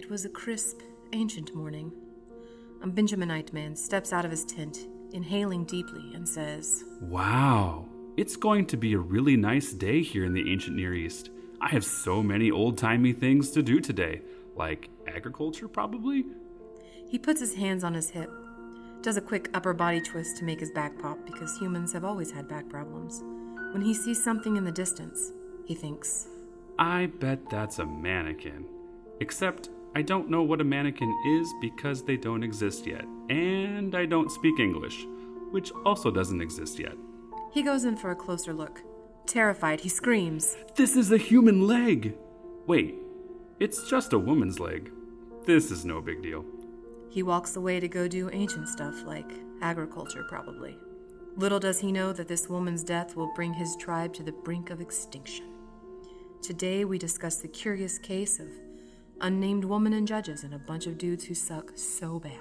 It was a crisp, ancient morning. A Benjaminite man steps out of his tent, inhaling deeply, and says, "Wow, it's going to be a really nice day here in the ancient Near East. I have so many old-timey things to do today, like agriculture probably." He puts his hands on his hip, does a quick upper body twist to make his back pop because humans have always had back problems. When he sees something in the distance, he thinks, "I bet that's a mannequin. Except I don't know what a mannequin is because they don't exist yet. And I don't speak English, which also doesn't exist yet." He goes in for a closer look. Terrified, he screams, "This is a human leg! Wait, it's just a woman's leg. This is no big deal." He walks away to go do ancient stuff like agriculture, probably. Little does he know that this woman's death will bring his tribe to the brink of extinction. Today we discuss the curious case of unnamed woman and judges and a bunch of dudes who suck so bad.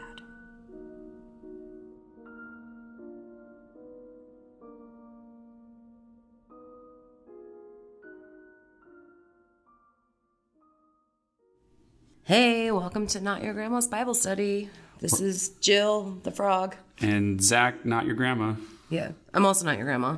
Hey, welcome to Not Your Grandma's Bible Study. This is Jill, the frog. And Zach, not your grandma. Yeah, I'm also not your grandma.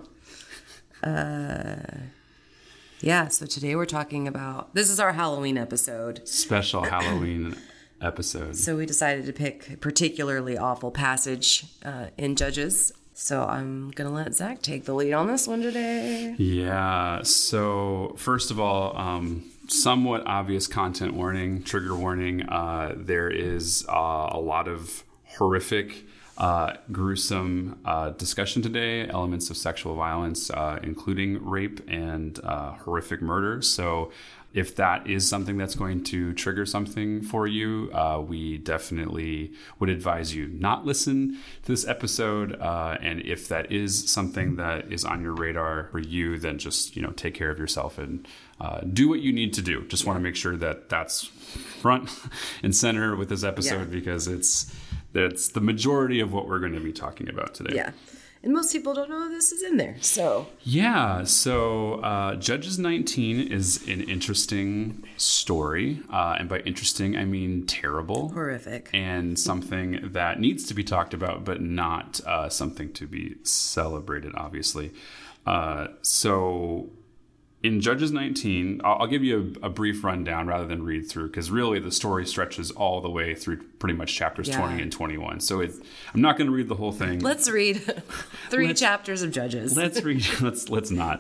Yeah, so today we're talking about, this is our Halloween episode. Special Halloween episode. So we decided to pick a particularly awful passage in Judges. So I'm going to let Zach take the lead on this one today. Yeah, so first of all, somewhat obvious content warning, trigger warning. There is a lot of horrific, gruesome discussion today, elements of sexual violence, including rape and horrific murder. So if that is something that's going to trigger something for you, we definitely would advise you not listen to this episode. And if that is something that is on your radar for you, then just, take care of yourself and do what you need to do. Just want to make sure that that's front and center with this episode because that's the majority of what we're going to be talking about today. Yeah. And most people don't know this is in there. So Judges 19 is an interesting story. And by interesting, I mean terrible. Horrific. And something that needs to be talked about, but not something to be celebrated, obviously. So in Judges 19, I'll give you a brief rundown rather than read through, because really the story stretches all the way through pretty much chapters 20 and 21. So I'm not going to read the whole thing. Let's read three chapters of Judges. Let's read. Let's not.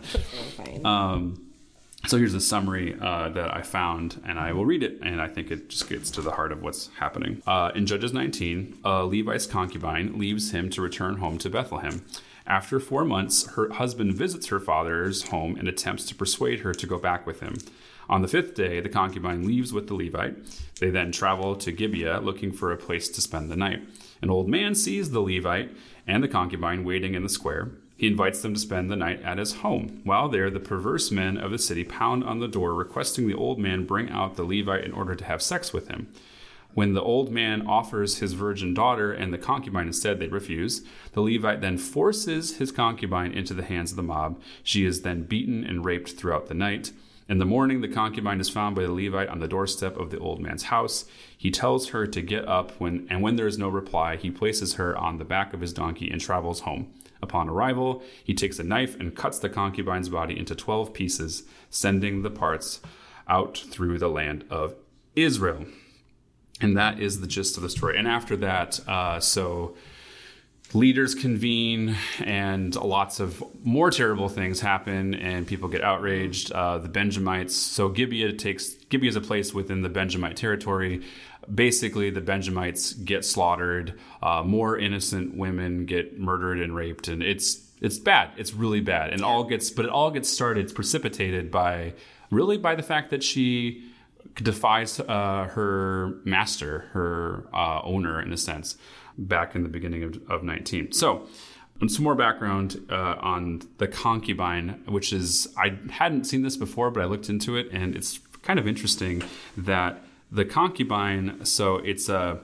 Fine. So here's a summary that I found, and I will read it, and I think it just gets to the heart of what's happening. In Judges 19, a Levite's concubine leaves him to return home to Bethlehem. After 4 months, her husband visits her father's home and attempts to persuade her to go back with him. On the 5th day, the concubine leaves with the Levite. They then travel to Gibeah looking for a place to spend the night. An old man sees the Levite and the concubine waiting in the square. He invites them to spend the night at his home. While there, the perverse men of the city pound on the door, requesting the old man bring out the Levite in order to have sex with him. When the old man offers his virgin daughter and the concubine instead, they refuse. The Levite then forces his concubine into the hands of the mob. She is then beaten and raped throughout the night. In the morning, the concubine is found by the Levite on the doorstep of the old man's house. He tells her to get up, when there is no reply, he places her on the back of his donkey and travels home. Upon arrival, he takes a knife and cuts the concubine's body into 12 pieces, sending the parts out through the land of Israel. And that is the gist of the story. And after that, so leaders convene and lots of more terrible things happen and people get outraged. The Benjamites, so Gibeah is a place within the Benjamite territory. Basically, the Benjamites get slaughtered. More innocent women get murdered and raped. And it's bad. It's really bad. And it all gets started, it's precipitated by the fact that she defies her master, her owner, in a sense, back in the beginning of 19. So, some more background on the concubine, which is, I hadn't seen this before, but I looked into it, and it's kind of interesting that the concubine, so it's a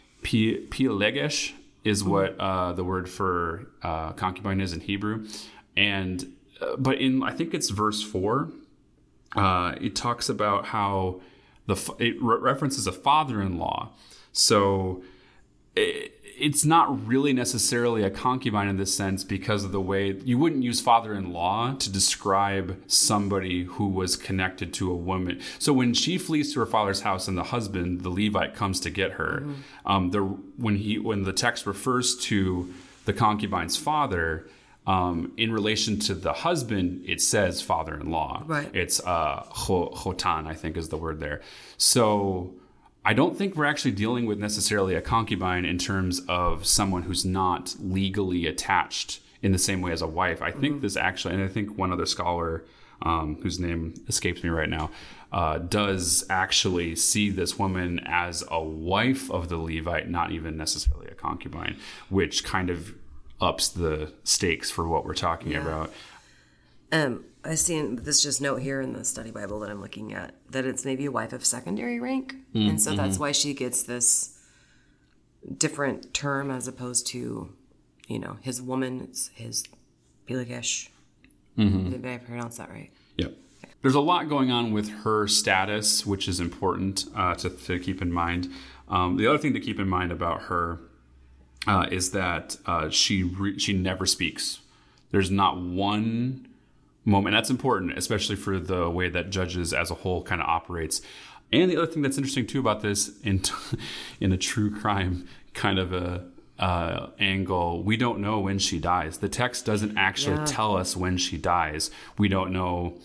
pilegesh is what the word for concubine is in Hebrew. And but in, I think it's verse 4, it talks about how it references a father-in-law. So it's not really necessarily a concubine in this sense, because of the way you wouldn't use father-in-law to describe somebody who was connected to a woman. So when she flees to her father's house and the husband, the Levite, comes to get her, when the text refers to the concubine's father, in relation to the husband, it says father-in-law. Right. It's chotan, I think is the word there. So I don't think we're actually dealing with necessarily a concubine in terms of someone who's not legally attached in the same way as a wife. I think this actually, and I think one other scholar, whose name escapes me right now, does actually see this woman as a wife of the Levite, not even necessarily a concubine, which kind of ups the stakes for what we're talking about. I see in this just note here in the study Bible that I'm looking at that it's maybe a wife of secondary rank. And so that's why she gets this different term as opposed to, his woman. It's his Pelegesh. Did I pronounce that right? Yep. There's a lot going on with her status, which is important to keep in mind. The other thing to keep in mind about her is that she never speaks. There's not one moment. That's important, especially for the way that Judges as a whole kind of operates. And the other thing that's interesting too about this, in a true crime kind of a angle, we don't know when she dies. The text doesn't actually tell us when she dies. We don't know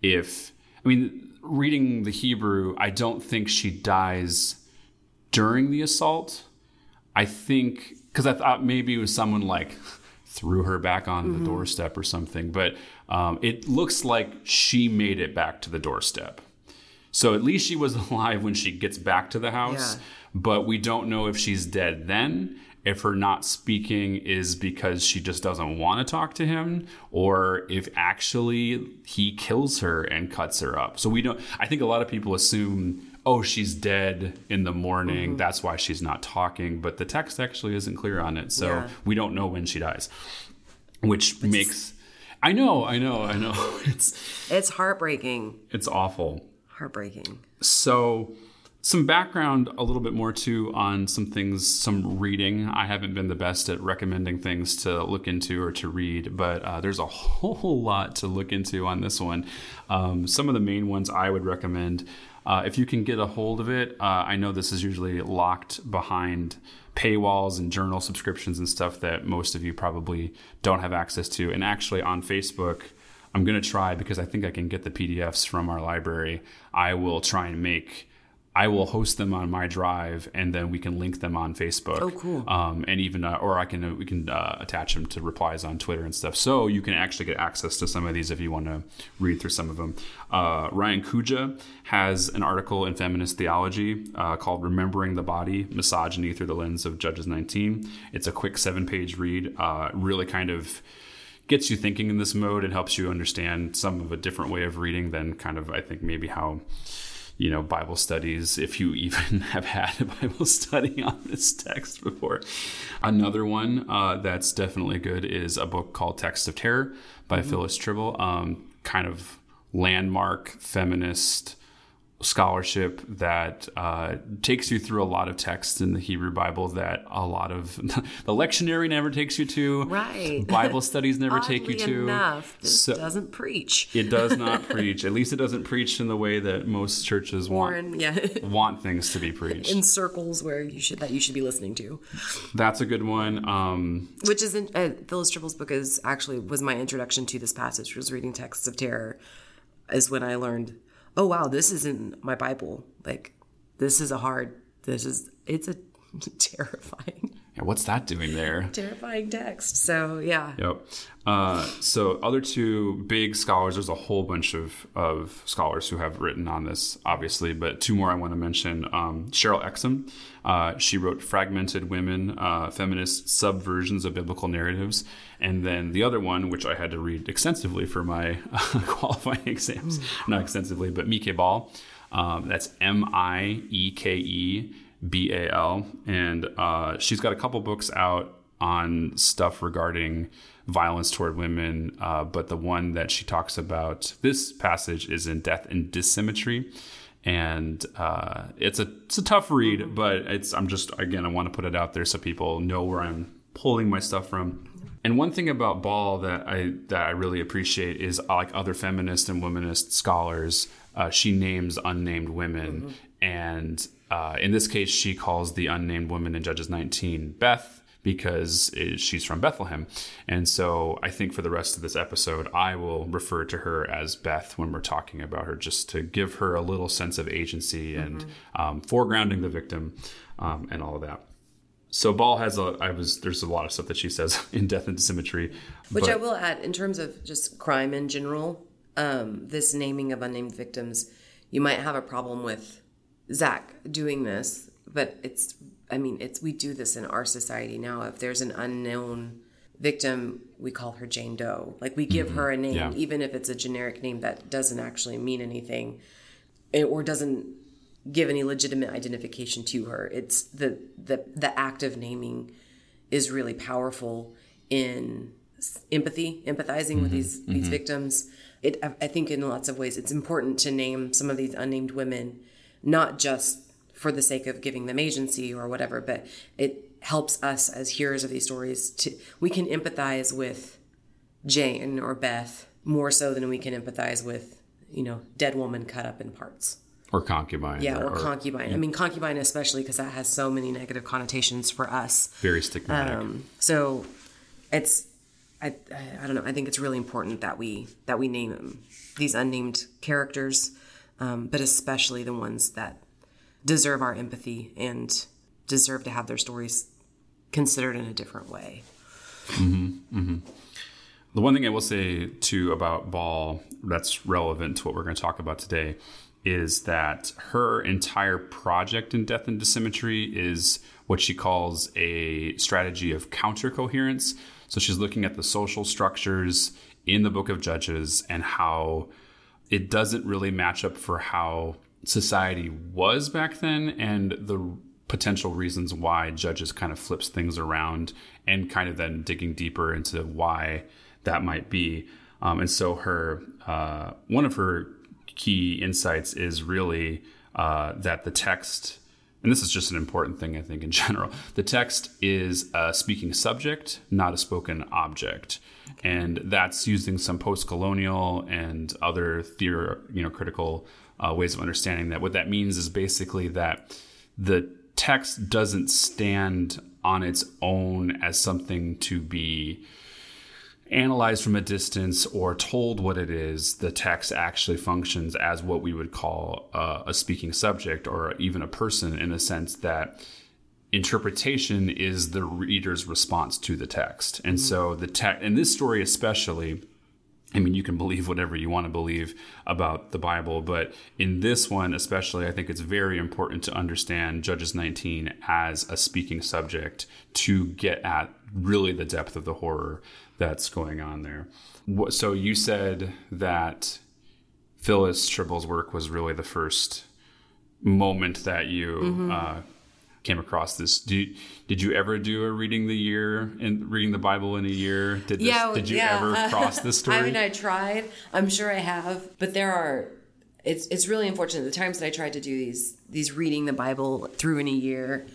reading the Hebrew, I don't think she dies during the assault. I think, because I thought maybe it was someone like threw her back on the doorstep or something, but it looks like she made it back to the doorstep. So at least she was alive when she gets back to the house, but we don't know if she's dead then, if her not speaking is because she just doesn't want to talk to him, or if actually he kills her and cuts her up. So we don't, I think a lot of people assume, oh, she's dead in the morning, that's why she's not talking, but the text actually isn't clear on it. So we don't know when she dies, which makes, I know. It's heartbreaking. It's awful. Heartbreaking. So some background a little bit more too on some things, some reading. I haven't been the best at recommending things to look into or to read, but there's a whole lot to look into on this one. Some of the main ones I would recommend, if you can get a hold of it. I know this is usually locked behind paywalls and journal subscriptions and stuff that most of you probably don't have access to. And actually on Facebook, I'm going to try, because I think I can get the PDFs from our library. I will host them on my drive, and then we can link them on Facebook. Oh, cool. And even, we can attach them to replies on Twitter and stuff. So you can actually get access to some of these if you want to read through some of them. Ryan Kuja has an article in Feminist Theology called Remembering the Body, Misogyny Through the Lens of Judges 19. It's a quick 7-page read. Really kind of gets you thinking in this mode and helps you understand some of a different way of reading than kind of, I think, maybe how Bible studies, if you even have had a Bible study on this text before. Another one that's definitely good is a book called Text of Terror by Phyllis Tribble. Kind of landmark feminist scholarship that takes you through a lot of texts in the Hebrew Bible that a lot of the lectionary never takes you to. Right. Bible studies never take you to. Enough, this doesn't preach. It does not preach. At least it doesn't preach in the way that most churches want things to be preached. In circles where you should be listening to. That's a good one. Which is Phyllis Tribble's book was my introduction to this passage. Was reading Texts of Terror is when I learned, oh wow, this isn't my Bible. Like, it's a terrifying. Yeah, what's that doing there? Terrifying text. So yeah. Yep. So other two big scholars, there's a whole bunch of scholars who have written on this, obviously, but two more I want to mention. Cheryl Exum, she wrote Fragmented Women, Feminist Subversions of Biblical Narratives. And then the other one, which I had to read extensively for my qualifying exams, not extensively, but Mieke Ball. That's Miekebal. And she's got a couple books out on stuff regarding violence toward women. But the one that she talks about, this passage, is in Death and Dissymmetry. And it's a tough read, but I want to put it out there so people know where I'm pulling my stuff from. And one thing about Ball that I really appreciate is, like other feminist and womanist scholars, she names unnamed women. And in this case, she calls the unnamed woman in Judges 19 Beth, because she's from Bethlehem. And so I think for the rest of this episode, I will refer to her as Beth when we're talking about her, just to give her a little sense of agency and foregrounding the victim and all of that. So Ball has there's a lot of stuff that she says in Death and Symmetry. Which I will add, in terms of just crime in general, this naming of unnamed victims, you might have a problem with Zach doing this, but we do this in our society now. If there's an unknown victim, we call her Jane Doe. Like, we give her a name, even if it's a generic name that doesn't actually mean anything or doesn't give any legitimate identification to her. It's the act of naming is really powerful in empathizing with these victims. I think in lots of ways it's important to name some of these unnamed women, not just for the sake of giving them agency or whatever, but it helps us as hearers of these stories we can empathize with Jane or Beth more so than we can empathize with, dead woman cut up in parts. Or concubine. Yeah, or concubine. Yeah. I mean, concubine especially, because that has so many negative connotations for us. Very stigmatic. So it's, I don't know. I think it's really important that we name these unnamed characters, but especially the ones that deserve our empathy and deserve to have their stories considered in a different way. The one thing I will say too about Ball that's relevant to what we're going to talk about today is that her entire project in Death and Symmetry is what she calls a strategy of counter-coherence. So she's looking at the social structures in the book of Judges and how it doesn't really match up for how society was back then, and the potential reasons why Judges kind of flips things around, and kind of then digging deeper into why that might be. And so her one of her key insights is really that the text, and this is just an important thing I think in general, the text is a speaking subject, not a spoken object. And that's using some post-colonial and other critical ways of understanding that. What that means is basically that the text doesn't stand on its own as something to be analyzed from a distance or told what it is. The text actually functions as what we would call a speaking subject, or even a person, in the sense that interpretation is the reader's response to the text. And so the text, in this story especially, I mean, you can believe whatever you want to believe about the Bible, but in this one especially, I think it's very important to understand Judges 19 as a speaking subject to get at really the depth of the horror that's going on there. So you said that Phyllis Tribble's work was really the first moment that you came across this. Did you ever do a reading the Bible in a year? Did you ever cross this story? I mean, I tried. I'm sure I have, but it's really unfortunate. The times that I tried to do these reading the Bible through in a year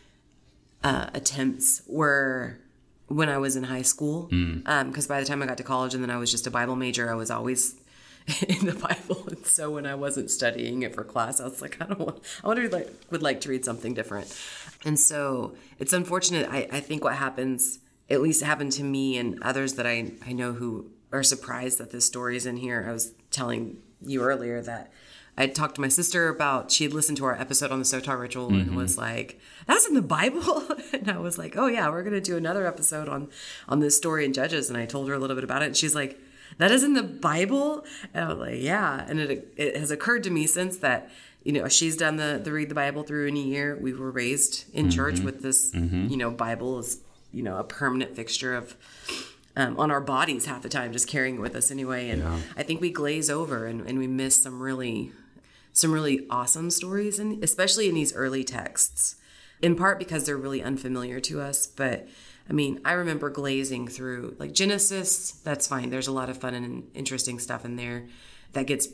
attempts were when I was in high school. Because by the time I got to college and then I was just a Bible major, I was always in the Bible. And so when I wasn't studying it for class, I was like, I would like to read something different. And so it's unfortunate. I think what happens, at least it happened to me and others that I know who are surprised that this story is in here. I was telling you earlier that I talked to my sister about, she had listened to our episode on the Sotar ritual and was like, that's in the Bible? And I was like, oh yeah, we're going to do another episode on this story in Judges. And I told her a little bit about it. And she's like, that is in the Bible? And I was like, yeah. And it has occurred to me since that, she's done the read the Bible through in a year. We were raised in church with this, Bible is, a permanent fixture of, on our bodies half the time, just carrying it with us anyway. And I think we glaze over and we miss some really awesome stories, and especially in these early texts, in part because they're really unfamiliar to us. But I mean, I remember glazing through like Genesis. That's fine. There's a lot of fun and interesting stuff in there that gets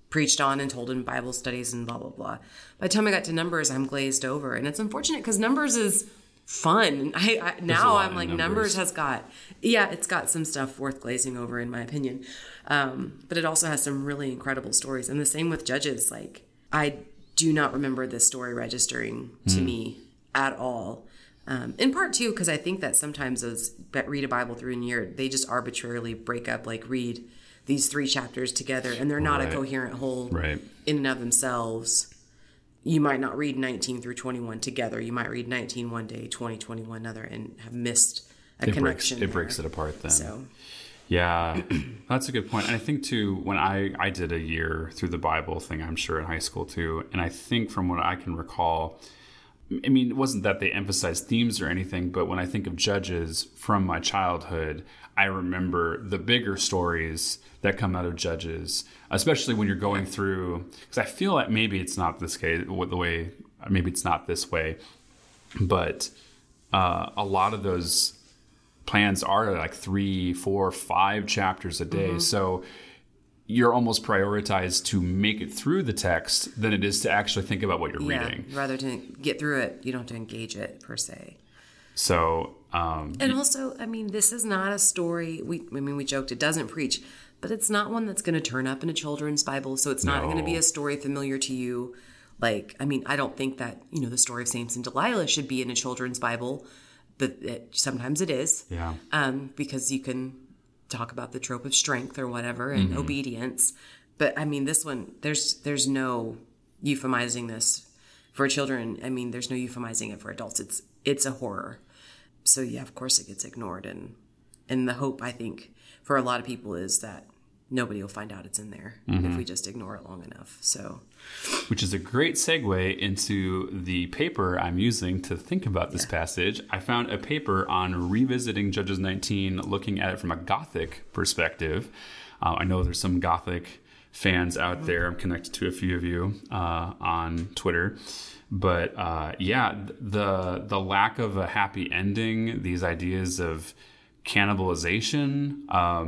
preached on and told in Bible studies and blah, blah, blah. By the time I got to Numbers, I'm glazed over. And it's unfortunate because Numbers is fun. I'm like, Numbers has got, it's got some stuff worth glazing over in my opinion. But it also has some really incredible stories. And the same with Judges. Like, I do not remember this story registering to me at all. In part too, because I think that sometimes those that read a Bible through in a year, they just arbitrarily break up, like read these 3 chapters together, and they're not a coherent whole in and of themselves. You might not read 19 through 21 together. You might read 19 one day, 20, another, and have missed a connection. It breaks it apart then. So. Yeah, that's a good point. And I think too, when I did a year through the Bible thing, I'm sure in high school too, and I think from what I can recall, I mean, it wasn't that they emphasized themes or anything, but when I think of Judges from my childhood, I remember the bigger stories that come out of Judges, especially when you're going through, because I feel like maybe it's not this case, maybe it's not this way, but a lot of those plans are like 3, 4, 5 chapters a day. So you're almost prioritized to make it through the text than it is to actually think about what you're reading. Rather to get through it, you don't have to engage it per se. So, and also, I mean, this is not a story. We joked it doesn't preach, but it's not one that's going to turn up in a children's Bible. So it's not going to be a story familiar to you. Like, I mean, I don't think that, the story of Samson and Delilah should be in a children's Bible, but sometimes it is. Yeah. Because you can talk about the trope of strength or whatever and obedience. But I mean, this one, there's no euphemizing this for children. I mean, there's no euphemizing it for adults. It's a horror. So yeah, of course it gets ignored. And the hope, I think, for a lot of people is that nobody will find out it's in there if we just ignore it long enough. So, which is a great segue into the paper I'm using to think about this passage. I found a paper on revisiting Judges 19, looking at it from a Gothic perspective. I know there's some Gothic fans out there. I'm connected to a few of you on Twitter. But the lack of a happy ending, these ideas of cannibalization,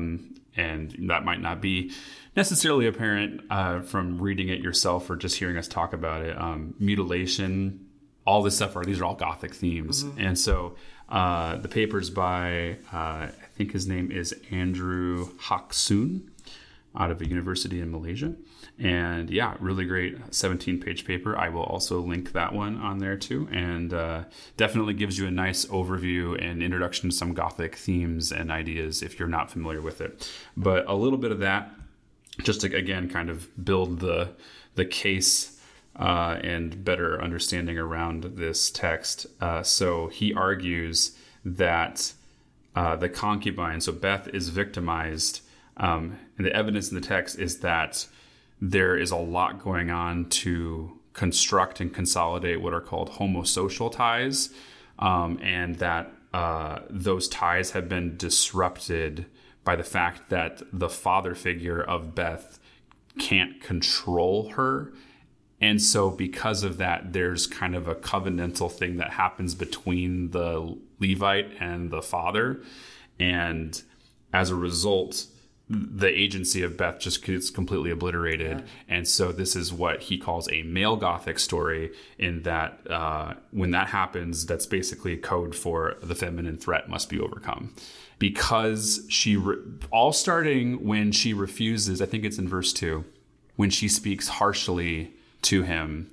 and that might not be necessarily apparent from reading it yourself or just hearing us talk about it. Mutilation, all this stuff, these are all Gothic themes. And so the paper's by, I think his name is Andrew Hoksoon out of a university in Malaysia. And yeah, really great 17-page paper. I will also link that one on there too. And definitely gives you a nice overview and introduction to some Gothic themes and ideas if you're not familiar with it. But a little bit of that, just to, again, kind of build the case and better understanding around this text. So he argues that the concubine, so Beth, is victimized. And the evidence in the text is that there is a lot going on to construct and consolidate what are called homosocial ties, and that those ties have been disrupted by the fact that the father figure of Beth can't control her. And so because of that, there's kind of a covenantal thing that happens between the Levite and the father. And as a result, the agency of Beth just gets completely obliterated. Yeah. And so this is what he calls a male Gothic story, in that when that happens, that's basically a code for the feminine threat must be overcome. Because all starting when she refuses, I think it's in verse 2, when she speaks harshly to him,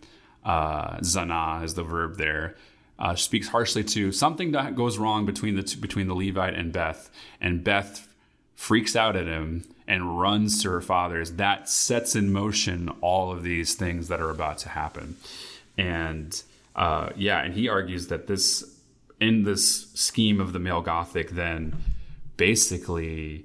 zana is the verb there, speaks harshly to something that goes wrong between the Levite and Beth freaks out at him and runs to her father's. That sets in motion all of these things that are about to happen. And and he argues that in this scheme of the male Gothic, then basically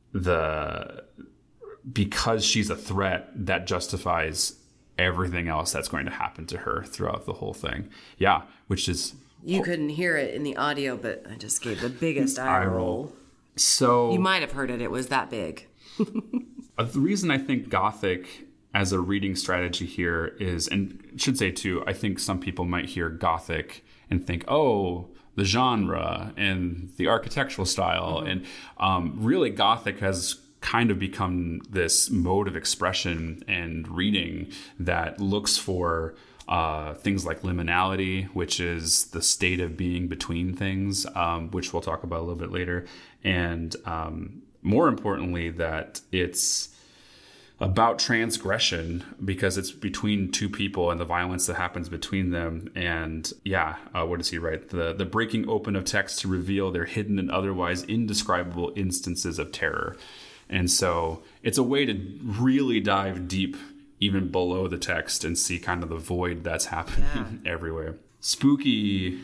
because she's a threat, that justifies everything else that's going to happen to her throughout the whole thing. Yeah, which is... You couldn't hear it in the audio, but I just gave the biggest eye roll. So you might have heard it. It was that big. The reason I think Gothic as a reading strategy here is, and I should say too, I think some people might hear Gothic and think, oh, the genre and the architectural style. And really Gothic has kind of become this mode of expression and reading that looks for things like liminality, which is the state of being between things, which we'll talk about a little bit later. And more importantly, that it's about transgression because it's between two people and the violence that happens between them. And what does he write? The breaking open of text to reveal their hidden and otherwise indescribable instances of terror. And so it's a way to really dive deep even below the text and see kind of the void that's happening everywhere. Spooky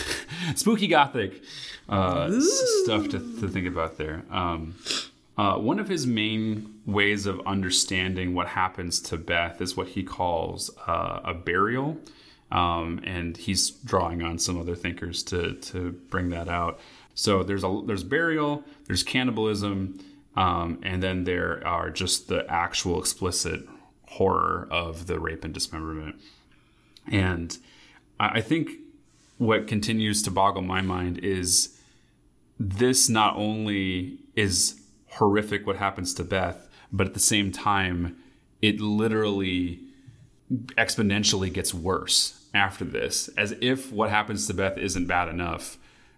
Gothic stuff to think about there. One of his main ways of understanding what happens to Beth is what he calls a burial. And he's drawing on some other thinkers to bring that out. So there's burial, there's cannibalism, and then there are just the actual explicit horror of the rape and dismemberment. And I think what continues to boggle my mind is this not only is horrific what happens to Beth, but at the same time, it literally exponentially gets worse after this, as if what happens to Beth isn't bad enough.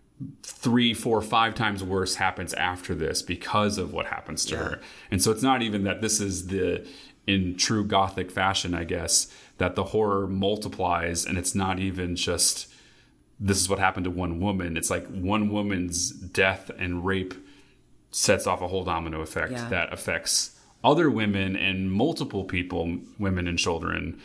3, 4, 5 times worse happens after this because of what happens to her. And so it's not even that this is in true Gothic fashion, I guess, that the horror multiplies, and it's not even just this is what happened to one woman. It's like one woman's death and rape sets off a whole domino effect that affects other women and multiple people, women and children,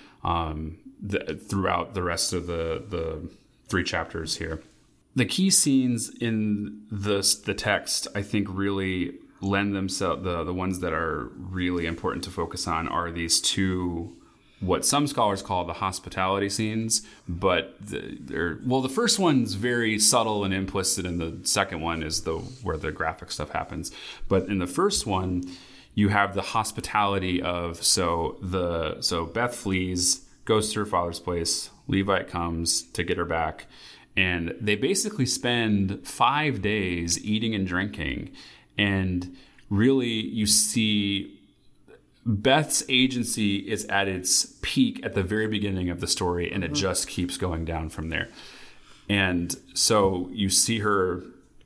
throughout the rest of the 3 chapters here. The key scenes in the text, I think, really lend themselves, the ones that are really important to focus on are these 2, what some scholars call the hospitality scenes, but the first one's very subtle and implicit, and the second one is where the graphic stuff happens. But in the first one, you have the hospitality of so Beth flees, goes to her father's place, Levite comes to get her back, and they basically spend 5 days eating and drinking. And really, you see Beth's agency is at its peak at the very beginning of the story, and it just keeps going down from there. And so you see her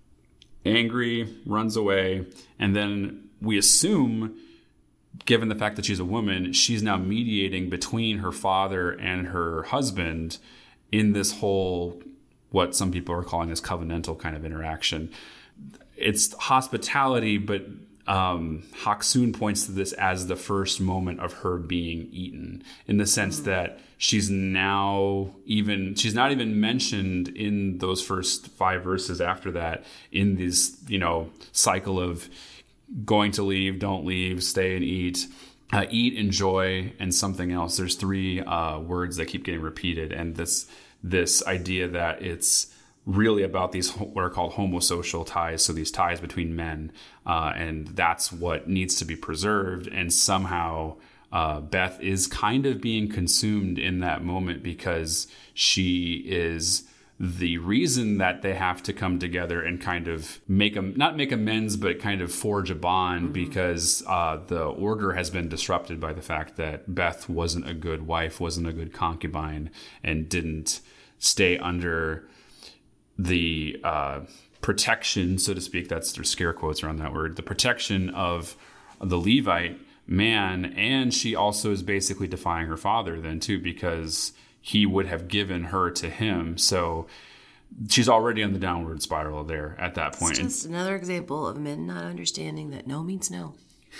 angry, runs away, and then we assume, given the fact that she's a woman, she's now mediating between her father and her husband in this whole, what some people are calling this covenantal kind of interaction. It's hospitality, but Haksun points to this as the first moment of her being eaten, in the sense that she's not even mentioned in those first 5 verses after that, in this, cycle of going to leave, don't leave, stay and eat, enjoy, and something else. There's 3 words that keep getting repeated, and this idea that it's really about these what are called homosocial ties, so these ties between men, and that's what needs to be preserved. And somehow Beth is kind of being consumed in that moment, because she is the reason that they have to come together and kind of not make amends, but kind of forge a bond, because the order has been disrupted by the fact that Beth wasn't a good wife, wasn't a good concubine, and didn't stay under the protection, so to speak, there's scare quotes around that word, the protection of the Levite man. And she also is basically defying her father then too, because he would have given her to him. So she's already on the downward spiral there at that point. It's just another example of men not understanding that no means no.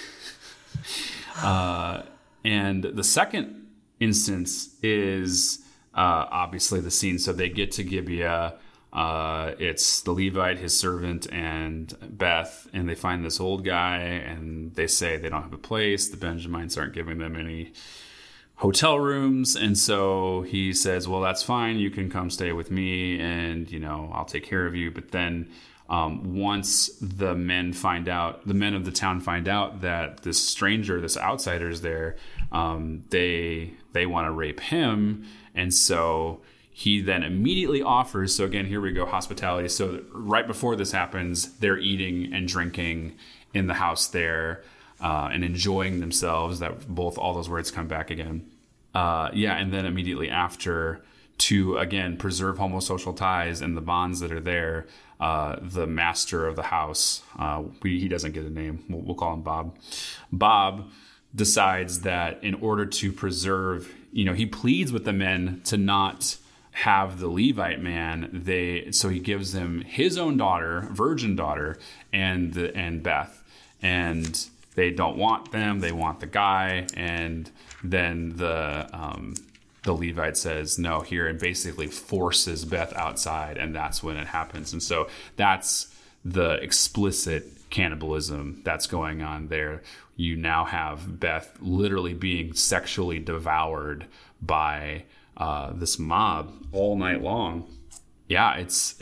And the second instance is obviously the scene. So they get to Gibeah. It's the Levite, his servant, and Beth, and they find this old guy, and they say they don't have a place. The Benjamites aren't giving them any hotel rooms, and so he says, well, that's fine, you can come stay with me, and I'll take care of you. But then once the men of the town find out that this stranger, this outsider is there, they want to rape him. And so he then immediately offers, so again, here we go, hospitality. So right before this happens, they're eating and drinking in the house there. and enjoying themselves. That both, all those words come back again. And then immediately after, to again preserve homosocial ties and the bonds that are there, the master of the house, he doesn't get a name, we'll call him Bob. Bob decides that in order to preserve, he pleads with the men to not have the Levite man. So he gives them his own daughter, virgin daughter, and Beth, and they don't want them. They want the guy, and then the Levite says no here, and basically forces Beth outside, and that's when it happens. And so that's the explicit cannibalism that's going on there. You now have Beth literally being sexually devoured by this mob all night long. Yeah, it's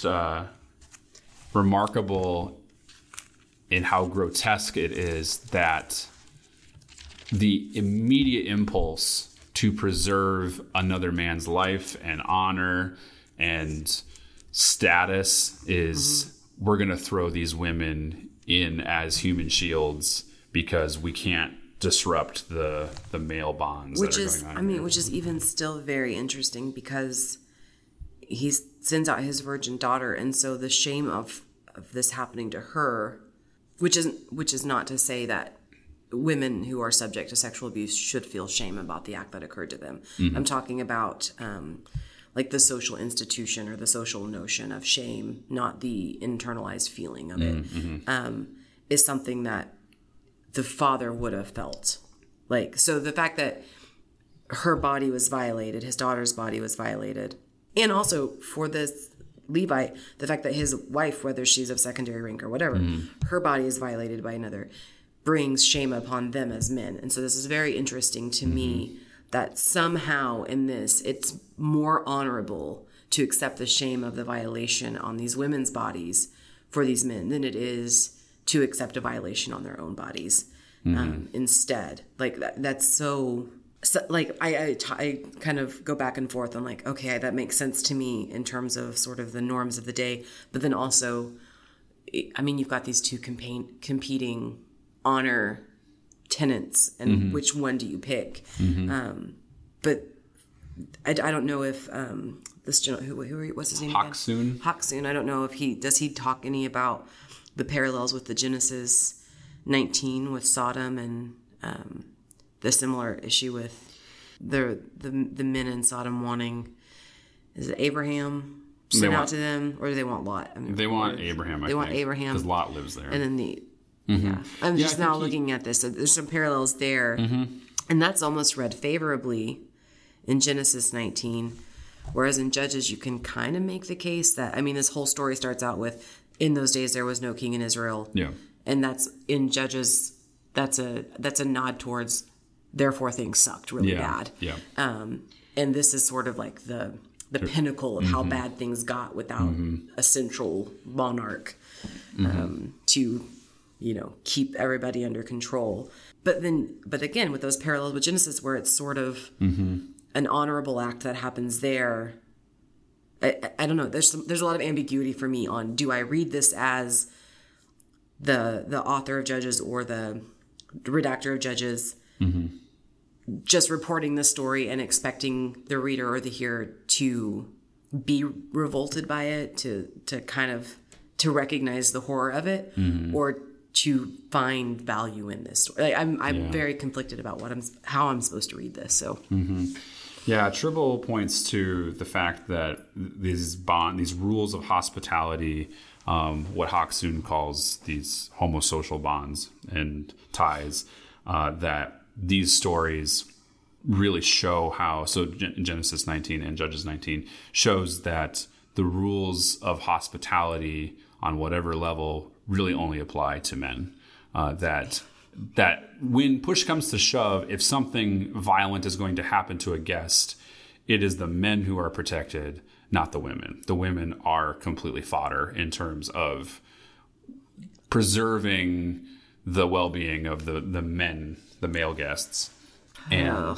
remarkable in how grotesque it is that the immediate impulse to preserve another man's life and honor and status is we're going to throw these women in as human shields because we can't disrupt the male bonds that are going on here. Which is even still very interesting because he sends out his virgin daughter, and so the shame of this happening to her, which is not to say that women who are subject to sexual abuse should feel shame about the act that occurred to them. Mm-hmm. I'm talking about like the social institution or the social notion of shame, not the internalized feeling of it, is something that the father would have felt. Like, so the fact that her body was violated, his daughter's body was violated, and also for this Levite, the fact that his wife, whether she's of secondary rank or whatever, her body is violated by another, brings shame upon them as men. And so this is very interesting to me that somehow in this, it's more honorable to accept the shame of the violation on these women's bodies for these men than it is to accept a violation on their own bodies instead. Like that's so like I kind of go back and forth on like, okay, that makes sense to me in terms of sort of the norms of the day. But then also, I mean, you've got these two competing honor tenets, and which one do you pick? But I don't know if this gentleman, what's his name? Haksun. I don't know if he talk any about the parallels with the Genesis 19 with Sodom and the similar issue with the men in Sodom wanting, is it Abraham sent out to them, or do they want Lot? I mean, they want Abraham. They want Abraham because Lot lives there. And then I'm just now looking at this. So there's some parallels there, and that's almost read favorably in Genesis 19, whereas in Judges you can kind of make the case that, I mean, this whole story starts out with, in those days there was no king in Israel. Yeah. And that's in Judges, that's a nod towards therefore things sucked really bad. Yeah. And this is sort of like the pinnacle of how bad things got without a central monarch to, keep everybody under control. But again, with those parallels with Genesis, where it's sort of an honorable act that happens there, I don't know. There's a lot of ambiguity for me on, do I read this as the author of Judges or the redactor of Judges just reporting the story and expecting the reader or the hearer to be revolted by it, to kind of to recognize the horror of it, or to find value in this story. Like, I'm very conflicted about how I'm supposed to read this. So. Yeah, Tribble points to the fact that these rules of hospitality, what Haksun calls these homosocial bonds and ties, that these stories really show how, so Genesis 19 and Judges 19 shows that the rules of hospitality on whatever level really only apply to men. That when push comes to shove, if something violent is going to happen to a guest, it is the men who are protected, not the women. The women are completely fodder in terms of preserving the well-being of the men, the male guests. And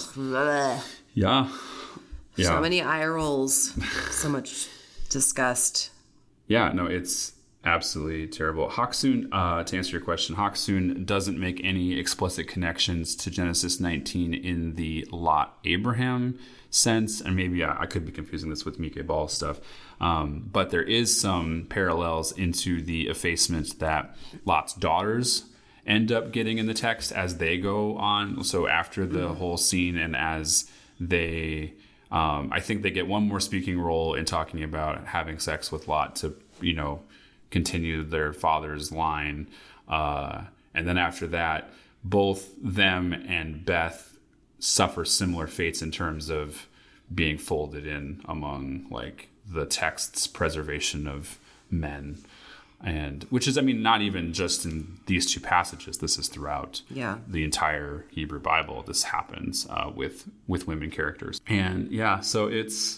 so many eye rolls, so much disgust. Yeah, no, it's absolutely terrible. Haksun, to answer your question, Haksun doesn't make any explicit connections to Genesis 19 in the Lot-Abraham sense, and maybe I could be confusing this with Mike Ball stuff, but there is some parallels into the effacement that Lot's daughters end up getting in the text as they go on. So after the whole scene, and as they, I think they get one more speaking role in talking about having sex with Lot to, continue their father's line. And then after that, both them and Beth suffer similar fates in terms of being folded in among like the text's preservation of men. And which is, not even just in these two passages. This is throughout the entire Hebrew Bible. This happens with women characters. And so it's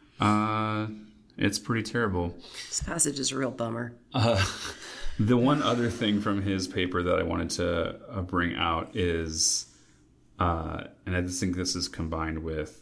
pretty terrible. This passage is a real bummer. The one other thing from his paper that I wanted to bring out is, and I just think this is combined with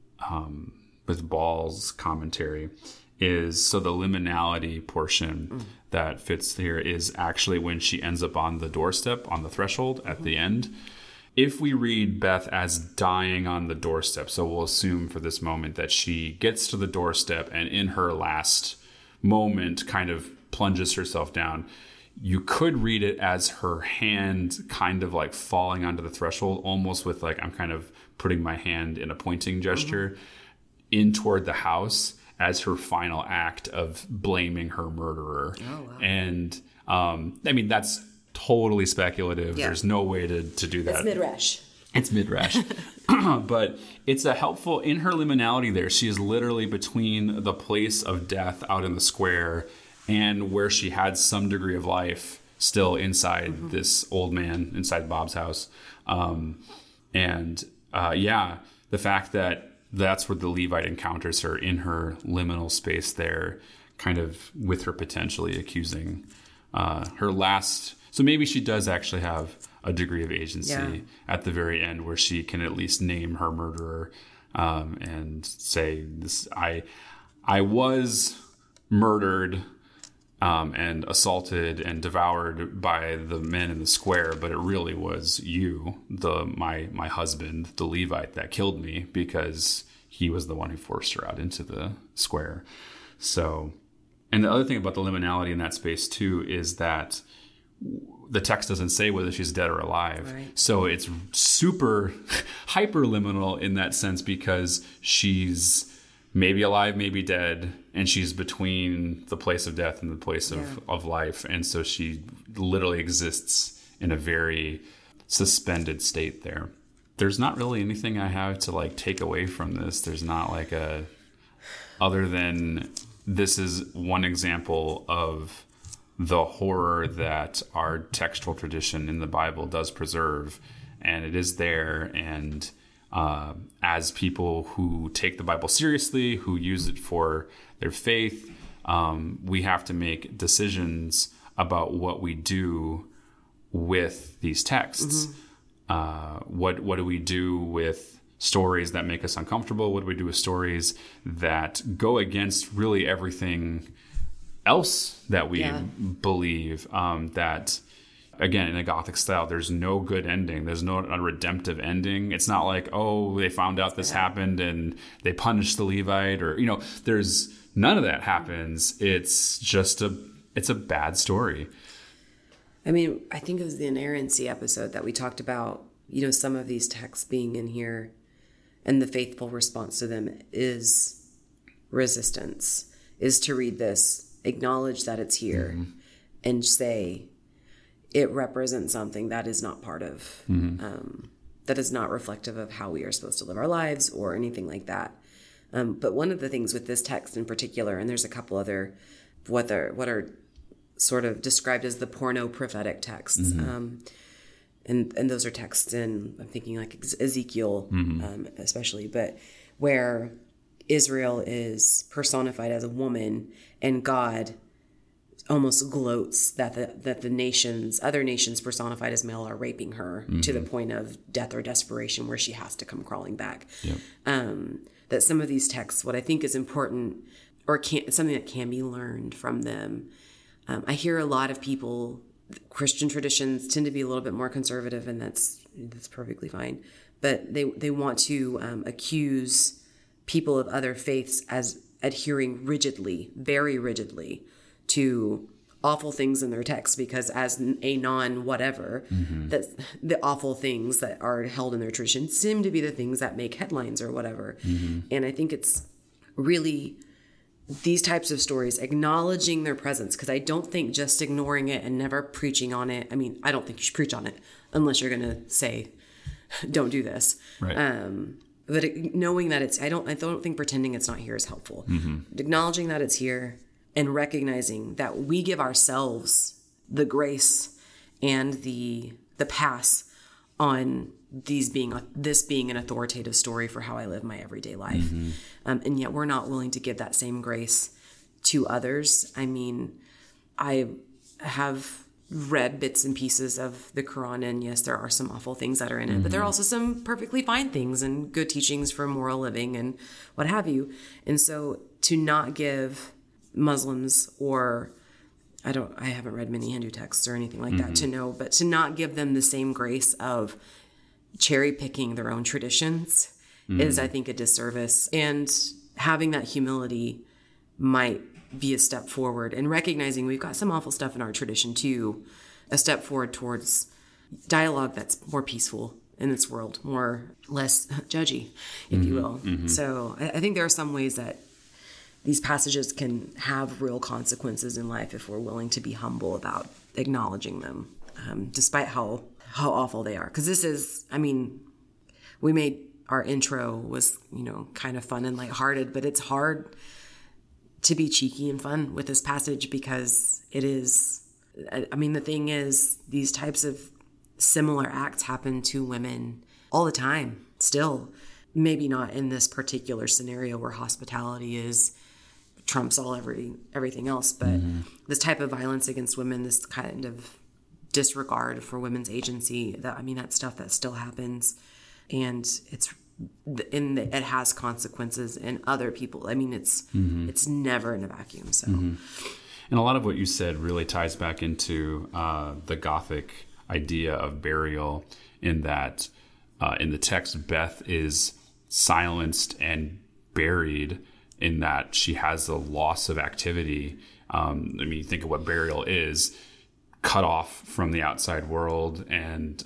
Ball's commentary, is so the liminality portion that fits here is actually when she ends up on the doorstep, on the threshold at the end. If we read Beth as dying on the doorstep, so we'll assume for this moment that she gets to the doorstep and in her last moment kind of plunges herself down, you could read it as her hand kind of like falling onto the threshold, almost with like I'm kind of putting my hand in a pointing gesture in toward the house as her final act of blaming her murderer. Oh, wow. And that's totally speculative. Yeah. There's no way to do that. It's midrash. But it's a helpful, in her liminality there, she is literally between the place of death out in the square and where she had some degree of life still inside this old man, inside Bob's house. The fact that that's where the Levite encounters her in her liminal space there, kind of with her potentially accusing her last. So maybe she does actually have a degree of agency at the very end where she can at least name her murderer and say, "This I was murdered and assaulted and devoured by the men in the square, but it really was you, my husband, the Levite, that killed me because he was the one who forced her out into the square." So, and the other thing about the liminality in that space too is that the text doesn't say whether she's dead or alive. Right. So it's super hyperliminal in that sense because she's maybe alive, maybe dead, and she's between the place of death and the place of life. And so she literally exists in a very suspended state there. There's not really anything I have to like take away from this. There's not like other than this is one example of the horror that our textual tradition in the Bible does preserve, and it is there. And as people who take the Bible seriously, who use it for their faith, we have to make decisions about what we do with these texts. What do we do with stories that make us uncomfortable? What do we do with stories that go against really everything else that we believe? That, again, in a Gothic style, there's no good ending. There's no a redemptive ending. It's not like, oh, they found out this happened and they punished the Levite, or, there's none of that happens. It's just it's a bad story. I think it was the inerrancy episode that we talked about, some of these texts being in here, and the faithful response to them is resistance, is to read this, acknowledge that it's here, and say it represents something that is not part of, that is not reflective of how we are supposed to live our lives or anything like that. But one of the things with this text in particular, and there's a couple other, what are sort of described as the porno prophetic texts. And those are texts in, I'm thinking like Ezekiel, especially, but where Israel is personified as a woman, and God almost gloats that the other nations personified as male are raping her to the point of death or desperation where she has to come crawling back. Yep. That some of these texts, what I think is important, or something that can be learned from them, I hear a lot of people, Christian traditions tend to be a little bit more conservative, and that's perfectly fine. But they want to accuse people of other faiths as adhering rigidly, very rigidly, to awful things in their text, because as a non-whatever, that the awful things that are held in their tradition seem to be the things that make headlines or whatever. And I think it's really these types of stories, acknowledging their presence, because I don't think just ignoring it and never preaching on it. I mean, I don't think you should preach on it unless you're going to say, don't do this. Right. But knowing that I don't think pretending it's not here is helpful. Acknowledging that it's here and recognizing that we give ourselves the grace and the pass on this being an authoritative story for how I live my everyday life. And yet we're not willing to give that same grace to others. I mean, I have read bits and pieces of the Quran, and yes, there are some awful things that are in it, but there are also some perfectly fine things and good teachings for moral living and what have you. And so to not give Muslims, or I haven't read many Hindu texts or anything like that to know, but to not give them the same grace of cherry picking their own traditions is, I think, a disservice. And having that humility might be a step forward, and recognizing we've got some awful stuff in our tradition too, a step forward towards dialogue that's more peaceful in this world, less judgy, if you will. So I think there are some ways that these passages can have real consequences in life if we're willing to be humble about acknowledging them, despite how awful they are. Because this is, I mean, our intro was, kind of fun and lighthearted, but it's hard to be cheeky and fun with this passage, because it is, I mean, the thing is, these types of similar acts happen to women all the time still. Maybe not in this particular scenario where hospitality trumps everything else, but this type of violence against women, this kind of disregard for women's agency, that stuff that still happens, and it has consequences in other people. I mean, it's never in a vacuum. So, and a lot of what you said really ties back into the Gothic idea of burial, in that in the text, Beth is silenced and buried, in that she has a loss of activity. You think of what burial is: cut off from the outside world, and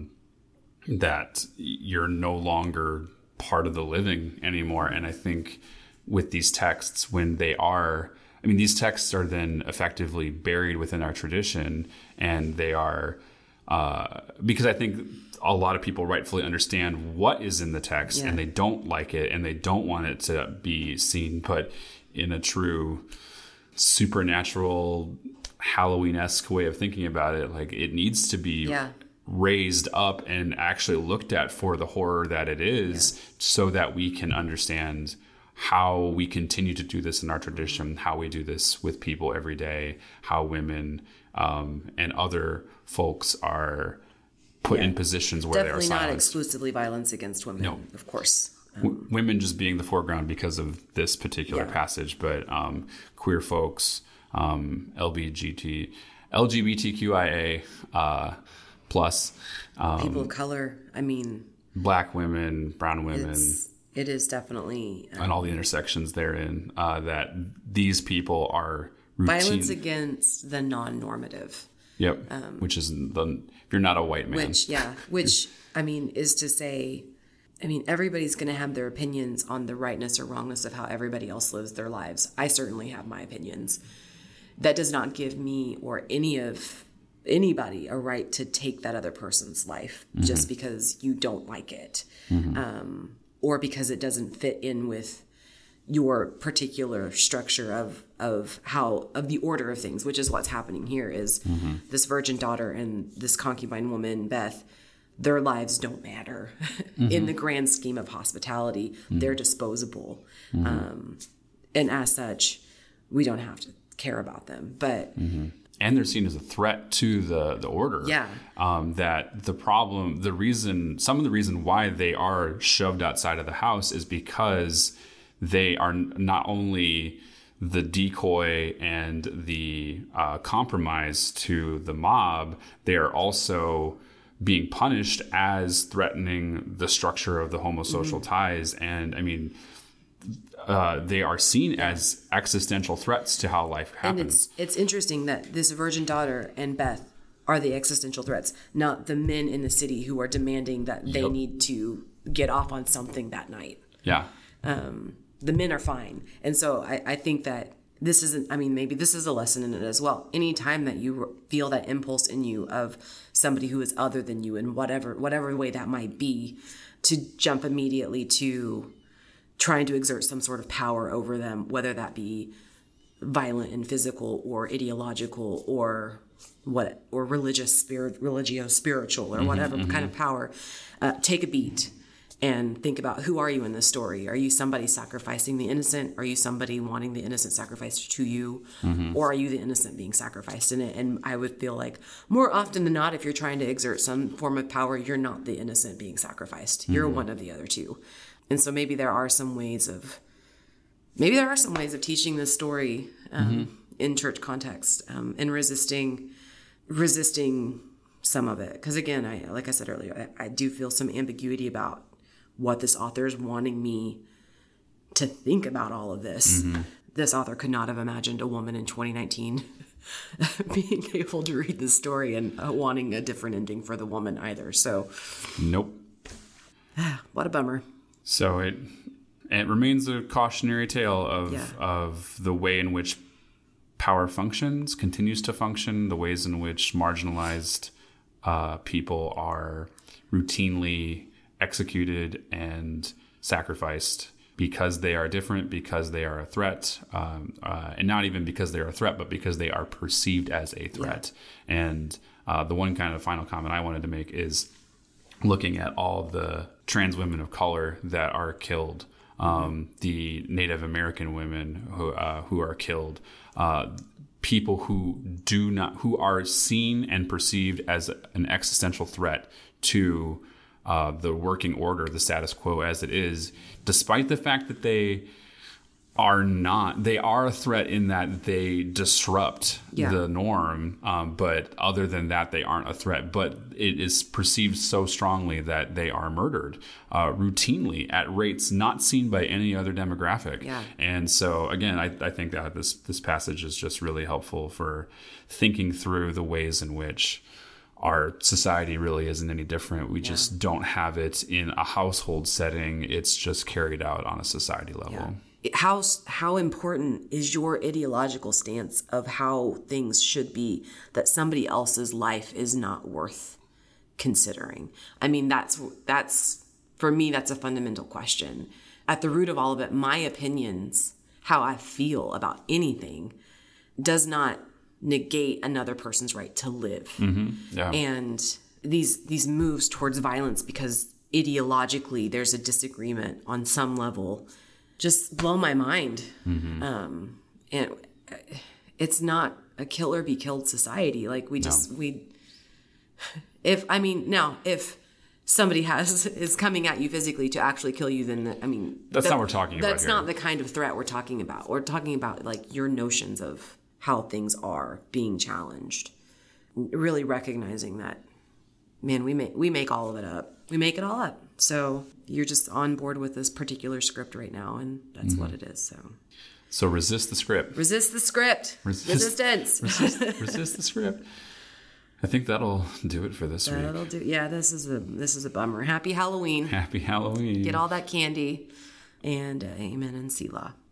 that you're no longer part of the living anymore. And I think with these texts, these texts are then effectively buried within our tradition, and they are, because I think a lot of people rightfully understand what is in the text, and they don't like it, and they don't want it to be seen, but in a true supernatural Halloween-esque way of thinking about it, like, it needs to be raised up and actually looked at for the horror that it is, so that we can understand how we continue to do this in our tradition, how we do this with people every day, how women and other folks are put in positions where they are silenced. Definitely not exclusively violence against women, of course. Women just being the foreground because of this particular passage, but queer folks, LGBTQIA plus, people of color. I mean, Black women, brown women. It is definitely and all the intersections therein, that these people are routine. Violence against the non-normative. Yep. Which is if you're not a white man. Which I mean, is to say, everybody's going to have their opinions on the rightness or wrongness of how everybody else lives their lives. I certainly have my opinions. That does not give me or anybody a right to take that other person's life just because you don't like it, or because it doesn't fit in with your particular structure of the order of things, which is what's happening here. Is this virgin daughter and this concubine woman, Beth, their lives don't matter in the grand scheme of hospitality. They're disposable, and as such, we don't have to care about them. But and they're seen as a threat to the order. That some of the reason why they are shoved outside of the house is because they are not only the decoy and the compromise to the mob, they are also being punished as threatening the structure of the homosocial ties. And I mean, they are seen as existential threats to how life happens. And it's interesting that this virgin daughter and Beth are the existential threats, not the men in the city who are demanding that they need to get off on something that night. Yeah. The men are fine. And so I think that this isn't, I mean, maybe this is a lesson in it as well. Anytime that you feel that impulse in you of somebody who is other than you in whatever way that might be, to jump immediately to trying to exert some sort of power over them, whether that be violent and physical or ideological or religio-spiritual or whatever kind of power, take a beat and think about, who are you in this story? Are you somebody sacrificing the innocent? Are you somebody wanting the innocent sacrificed to you? Or are you the innocent being sacrificed in it? And I would feel like more often than not, if you're trying to exert some form of power, you're not the innocent being sacrificed. You're one of the other two. And so maybe there are some ways of teaching this story in church context and resisting some of it. Because again, like I said earlier, I do feel some ambiguity about what this author is wanting me to think about all of this. This author could not have imagined a woman in 2019 being able to read this story and wanting a different ending for the woman either. So, nope. What a bummer. So it remains a cautionary tale of the way in which power functions, continues to function, the ways in which marginalized people are routinely executed and sacrificed because they are different, because they are a threat, and not even because they are a threat, but because they are perceived as a threat. Yeah. And the one kind of final comment I wanted to make is looking at all the trans women of color that are killed, the Native American women who are killed, people who are seen and perceived as an existential threat to the working order, the status quo as it is, despite the fact that they are a threat in that they disrupt the norm. But other than that, they aren't a threat. But it is perceived so strongly that they are murdered routinely at rates not seen by any other demographic. Yeah. And so, again, I think that this passage is just really helpful for thinking through the ways in which our society really isn't any different. We just don't have it in a household setting. It's just carried out on a society level. Yeah. How important is your ideological stance of how things should be, that somebody else's life is not worth considering? I mean, that's for me, that's a fundamental question. At the root of all of it, my opinions, how I feel about anything, does not negate another person's right to live. Yeah. And these moves towards violence because ideologically there's a disagreement on some level just blow my mind. And it's not a kill or be killed society. Like if somebody is coming at you physically to actually kill you, then that's not what we're talking about. That's not the kind of threat we're talking about. We're talking about like your notions of how things are being challenged. Really recognizing that, man, we make all of it up. We make it all up. So you're just on board with this particular script right now, and that's what it is. So resist the script. Resist the script. Resistance. Resist the script. I think that'll do it for this week. That'll do. Yeah, this is a bummer. Happy Halloween. Happy Halloween. Get all that candy, and amen and Selah.